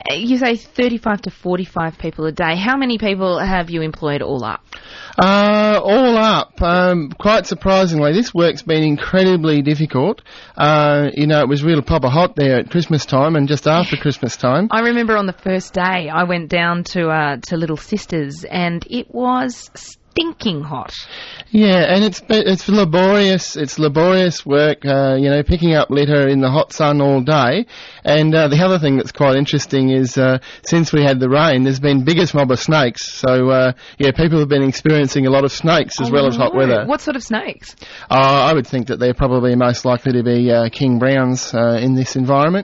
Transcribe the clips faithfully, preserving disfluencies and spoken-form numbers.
You say thirty-five to forty-five people a day. How many people have you employed all up? Uh, all up, um, quite surprisingly, this work's been incredibly difficult. Uh, you know, it was real proper hot there at Christmas time and just after Christmas time. I remember on the first day I went down to uh, to Little Sisters and it was stinking hot. Yeah, and it's it's laborious. It's laborious work. Uh, you know, picking up litter in the hot sun all day. And uh, the other thing that's quite interesting is uh, since we had the rain, there's been biggest mob of snakes. So uh, yeah, people have been experiencing a lot of snakes as oh, well as hot weather. What sort of snakes? Uh, I would think that they're probably most likely to be uh, king browns uh, in this environment.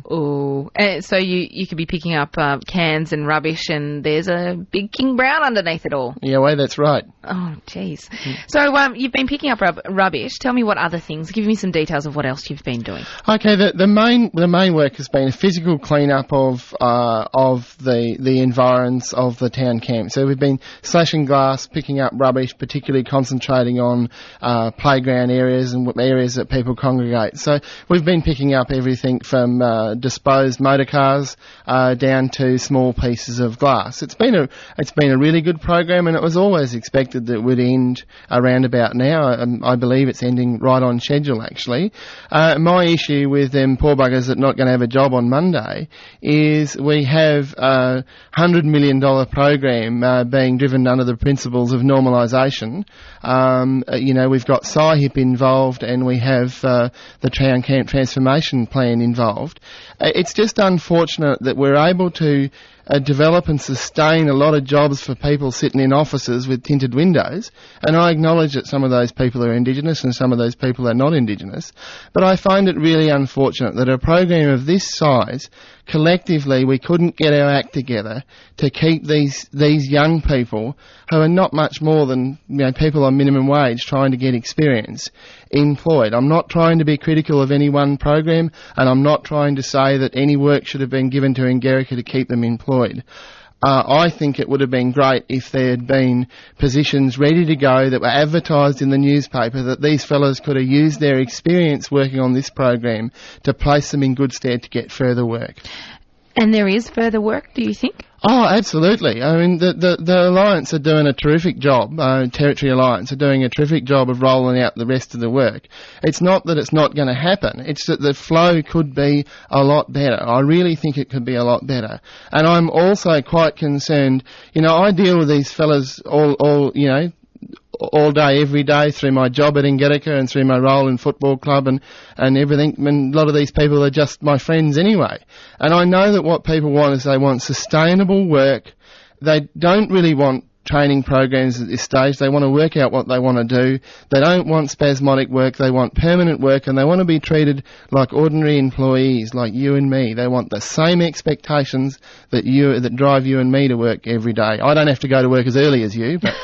Oh, uh, so you you could be picking up uh, cans and rubbish, and there's a big king brown underneath it all. Yeah, well, that's right. Oh, jeez. Mm. So um, you've been picking up rub- rubbish. Tell me what other things. Give me some details of what else you've been doing. Okay, the, the main the main work has been a physical clean-up of uh, of the the environs of the town camp. So we've been slashing glass, picking up rubbish, particularly concentrating on uh, playground areas and areas that people congregate. So we've been picking up everything from uh, disposed motor cars uh, down to small pieces of glass. It's been a it's been a really good program, and it was always expected that it would end around about now. Um, I believe it's ending right on schedule, actually. Uh, my issue with them poor buggers that are not going to have a job on Monday is we have a one hundred million dollars program uh, being driven under the principles of normalisation. Um, uh, you know, we've got S I H I P involved, and we have uh, the Town Camp Transformation Plan involved. Uh, it's just unfortunate that we're able to Uh, develop and sustain a lot of jobs for people sitting in offices with tinted windows, and I acknowledge that some of those people are Indigenous and some of those people are not Indigenous, but I find it really unfortunate that a program of this size, collectively we couldn't get our act together to keep these these young people, who are not much more than, you know, people on minimum wage trying to get experience, employed. I'm not trying to be critical of any one program, and I'm not trying to say that any work should have been given to Angelica to keep them employed. Uh, I think it would have been great if there had been positions ready to go that were advertised in the newspaper, that these fellows could have used their experience working on this program to place them in good stead to get further work. And there is further work, do you think? Oh, absolutely. I mean, the, the, the Alliance are doing a terrific job, uh, Territory Alliance are doing a terrific job of rolling out the rest of the work. It's not that it's not going to happen, it's that the flow could be a lot better. I really think it could be a lot better. And I'm also quite concerned, you know, I deal with these fellas all, all you know, all day, every day, through my job at Angelica and through my role in football club and, and everything. I mean, a lot of these people are just my friends anyway. And I know that what people want is they want sustainable work. They don't really want training programs at this stage. They want to work out what they want to do. They don't want spasmodic work. They want permanent work, and they want to be treated like ordinary employees, like you and me. They want the same expectations that you that drive you and me to work every day. I don't have to go to work as early as you, but...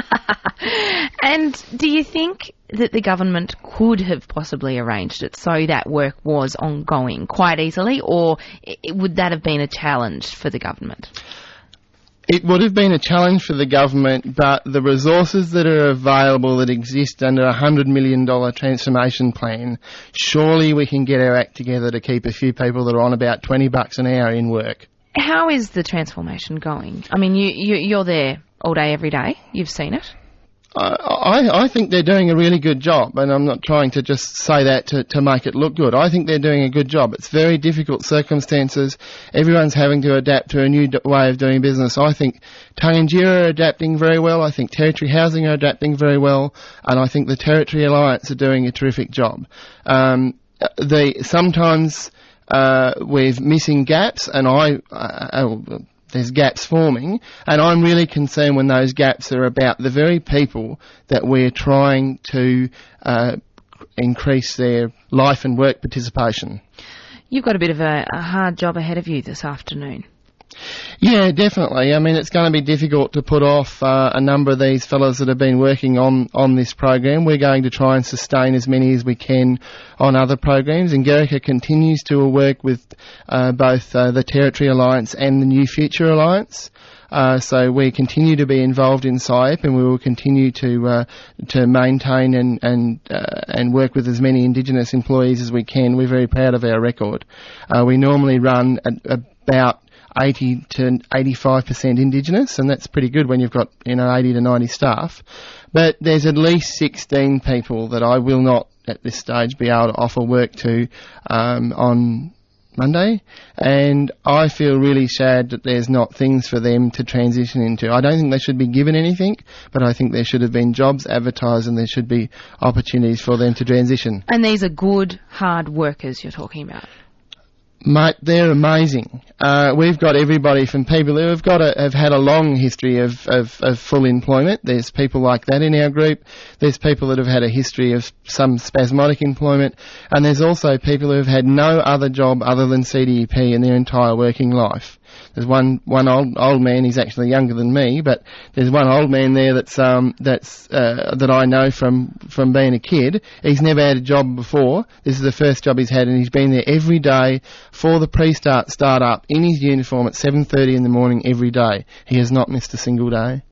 And do you think that the government could have possibly arranged it so that work was ongoing quite easily, or it, would that have been a challenge for the government? It would have been a challenge for the government, but the resources that are available that exist under a one hundred million dollars transformation plan, surely we can get our act together to keep a few people that are on about twenty bucks an hour in work. How is the transformation going? I mean, you, you, you're there all day, every day. You've seen it. I, I think they're doing a really good job, and I'm not trying to just say that to, to make it look good. I think they're doing a good job. It's very difficult circumstances. Everyone's having to adapt to a new d- way of doing business. I think Tarangera are adapting very well. I think Territory Housing are adapting very well, and I think the Territory Alliance are doing a terrific job. Um, they sometimes uh, we're missing gaps, and I. Uh, uh, There's gaps forming, and I'm really concerned when those gaps are about the very people that we're trying to uh, increase their life and work participation. You've got a bit of a, a hard job ahead of you this afternoon. Yeah, definitely. I mean, it's going to be difficult to put off uh, a number of these fellows that have been working on, on this program. We're going to try and sustain as many as we can on other programs. Angelica continues to work with uh, both uh, the Territory Alliance and the New Future Alliance. Uh, so we continue to be involved in S I P, and we will continue to uh, to maintain and and uh, and work with as many Indigenous employees as we can. We're very proud of our record. Uh, we normally run at about eighty to eighty-five percent Indigenous, and that's pretty good when you've got, you know, eighty to ninety staff. But there's at least sixteen people that I will not at this stage be able to offer work to um, on Monday, and I feel really sad that there's not things for them to transition into. I don't think they should be given anything, but I think there should have been jobs advertised and there should be opportunities for them to transition. And these are good, hard workers you're talking about? Mate, they're amazing. Uh, we've got everybody from people who have got a, have had a long history of, of, of full employment. There's people like that in our group. There's people that have had a history of some spasmodic employment. And there's also people who have had no other job other than C D E P in their entire working life. There's one, one old, old man, he's actually younger than me, but there's one old man there that's, um, that's, uh, that I know from, from being a kid. He's never had a job before. This is the first job he's had, and he's been there every day for the pre-start start up in his uniform at seven thirty in the morning every day. He has not missed a single day.